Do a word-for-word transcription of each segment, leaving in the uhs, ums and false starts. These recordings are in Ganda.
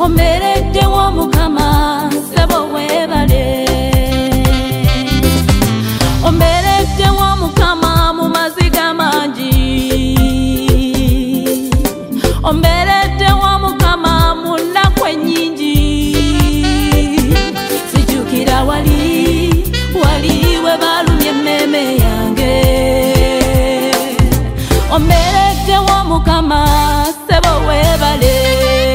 omberedde wa mukama sebo webale omberedde wa mukama mu maziga mangi omberedde wa mukama mu nnaku ennyingi sijukira wali wali we balumye emmeme yange omberedde wa mukama sebo webale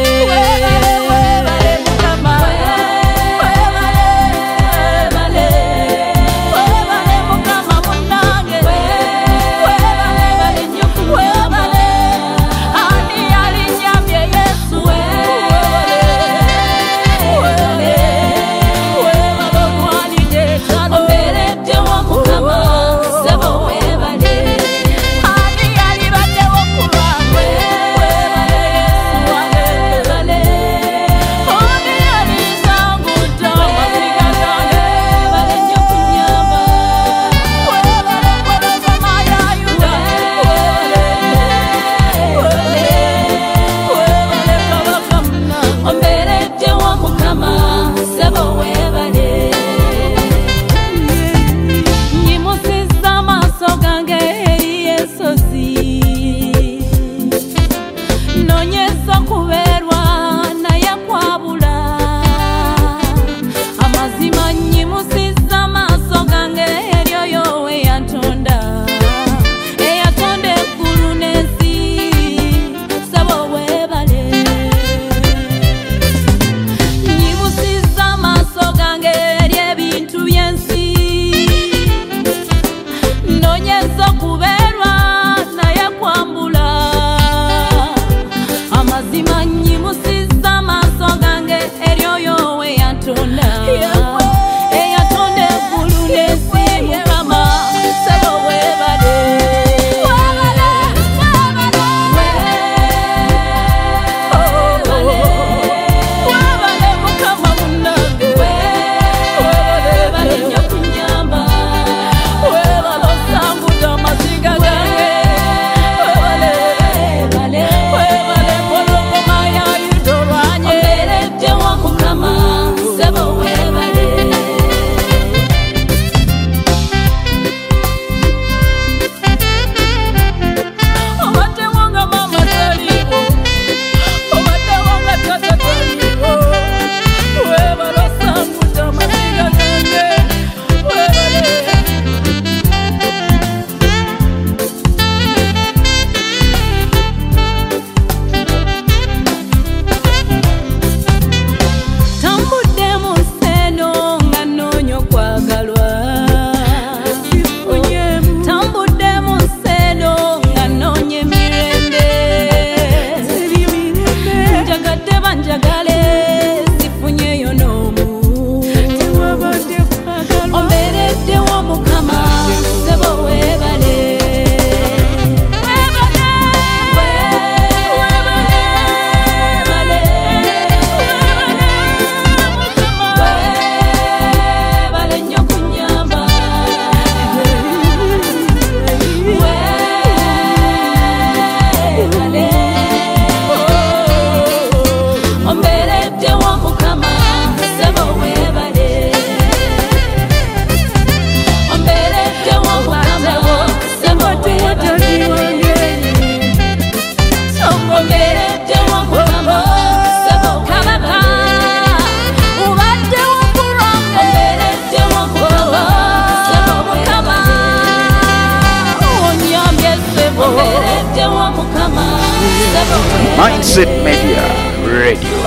Mindset Media Radio.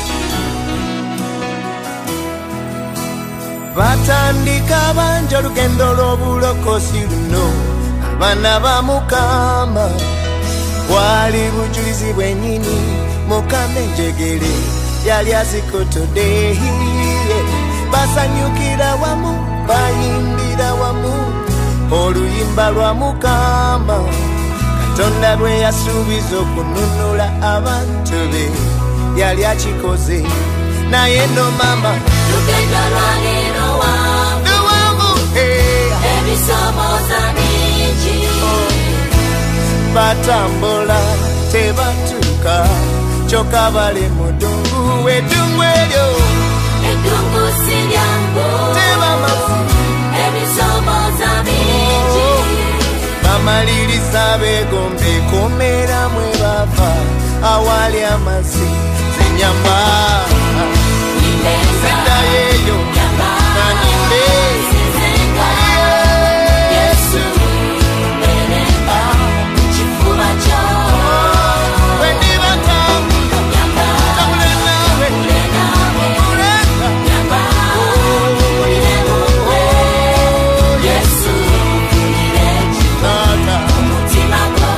Batandika banja lugendo lw'obulokosi luno abaana ba Mukama wali bujulizi bwennyini Mukama enjegere yali azikotodde basanyukira wamu bayimbira wamu oluyimba lwa Mukama Katonda lwe yasuubiza okununula abantu be yali akikoze naye no mama lugendo lwaliro wamu ebisomoza bingi batambula tebatuuka chokabale mudungu edungu elyo edungu silyango teba mazi ebisomoza bingi bamaliriza begombe komera mwe bava awali amazi zenyamba zenda yeyo naninde Yesu meremba chifuba cho wendi batambula tambula nawe muleka Yesu unirechi tata umutima go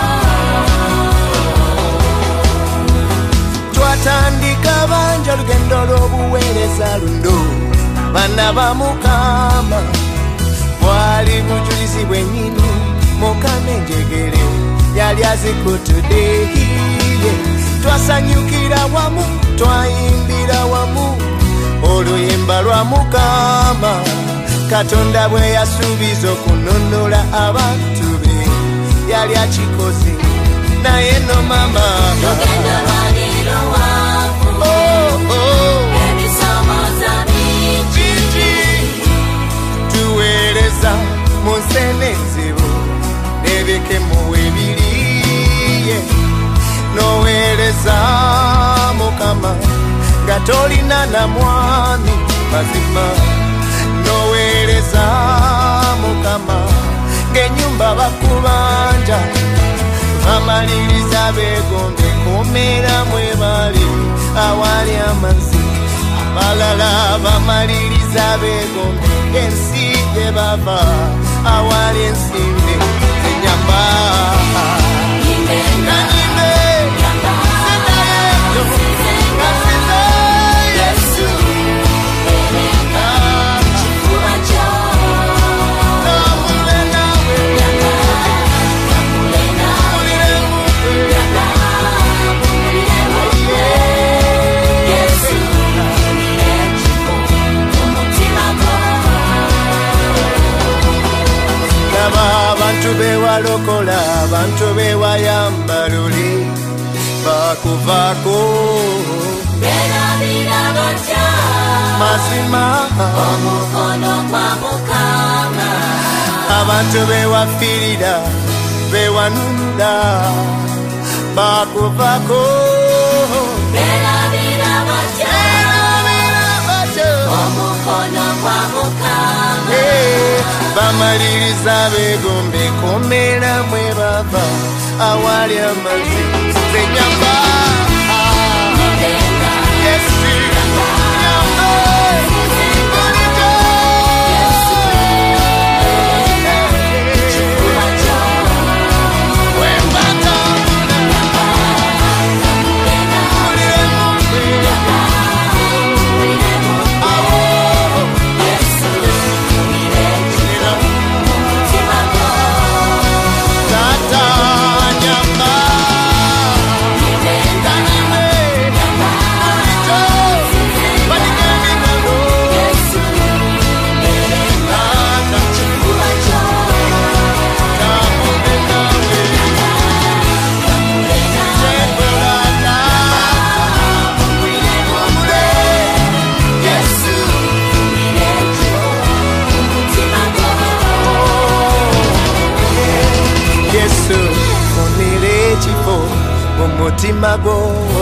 twatandika banja lugendo lw'obuweereza luno bana ba Mukama bwali bujulizi bwennyini Mukama enjegere yali azikutudde twasanyukira wamu twayimbira wamu oluyimba lwa Mukama Katonda bwe yasuubiza okununula abantu be yali akikoze naye no mama lugendo lwaniro wafu oh, oh. ebisomoza bingi tuweereza mu nsene enzibu n'ebikemo ebiriye n'oweereza Mukama nga tolina na mwami mazima n'oweereza Mukama ng'ennyumba bakubanja bamaliriza begombe komera mwe bali awali amazi abalala bamaliriza begombe ensi gye bava awali ensimbi zenyamba imbenga nanyimbe senayeyo asize Yesu meremba chifuba cho tambule nawe mulena mulire mutwe Yesu unirechi umutima go laba abantu bewalokola abantu bewayamba luli bakuvaako berabira batya mazima omukono gwa Mukama abantu bewafiirira bewanunula bakuvaako berabira batya omukono gwa Mukama Eh, bamaliriza begombe komera mwe bava awali amazi zenyamba imbenga Yesu nyamba bulijjo chifuba cho wembatambula mulena mulire mutwe awo Yesu unirechi umutima go tata nyamba imbenga Yesu meremba chifuba cho mulena Yesu unirechi umutima go Yesu funire ekifo mu mutima gwo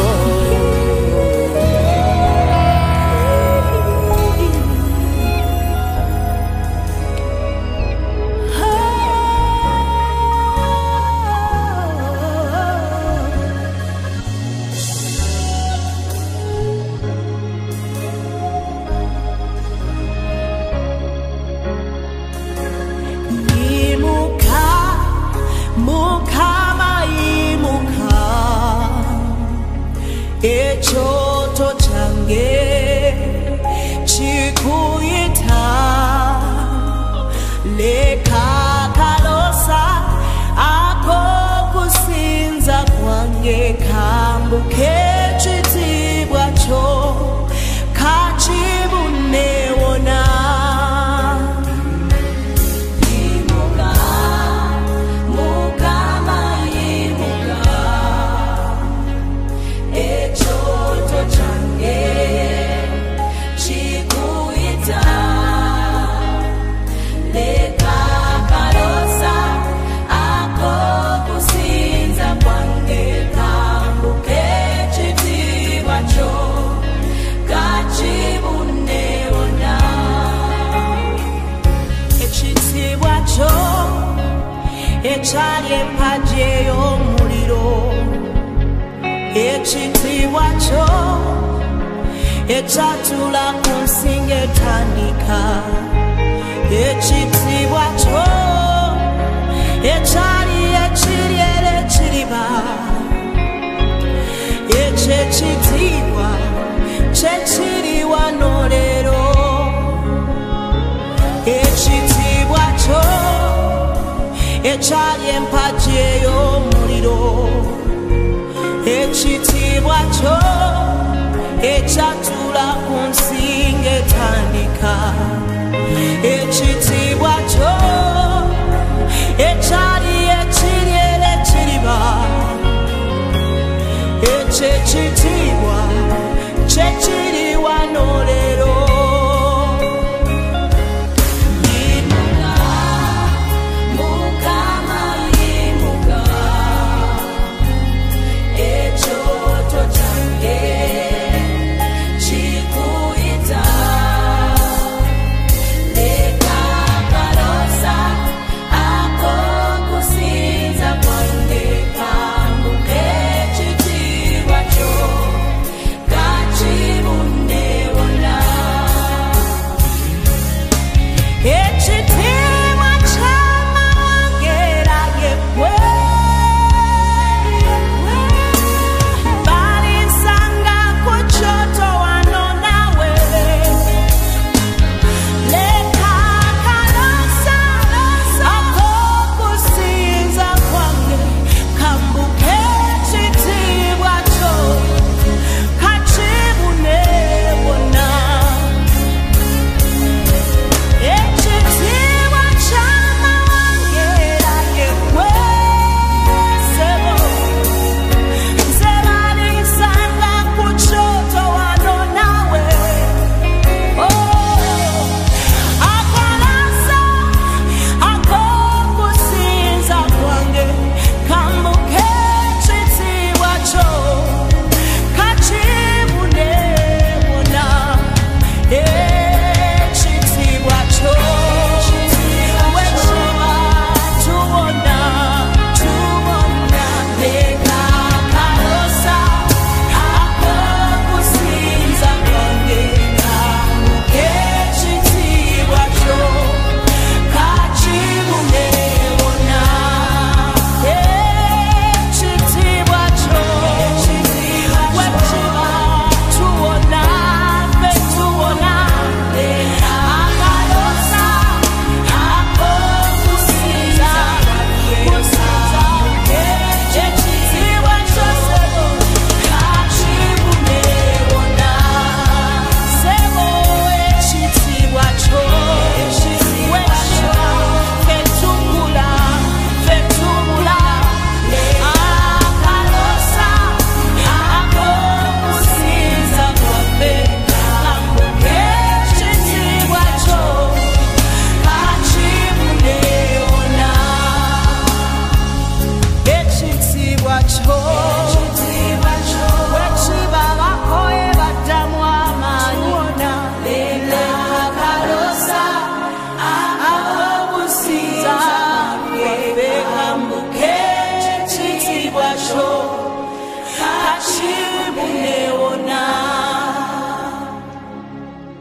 imuka Mukama imuka ekyoto kyange kikuyita leka kalosa akokusinza kwange kambuke ekitiibwa kyo kakibunewona Mukama imuka echo ekyali empagi ey'omuliro ekitiibwa kyo ekyatuula ku nsinga etandika ekitiibwa kyo ekyali ekiri era ekiriba ekyo ekitiibwa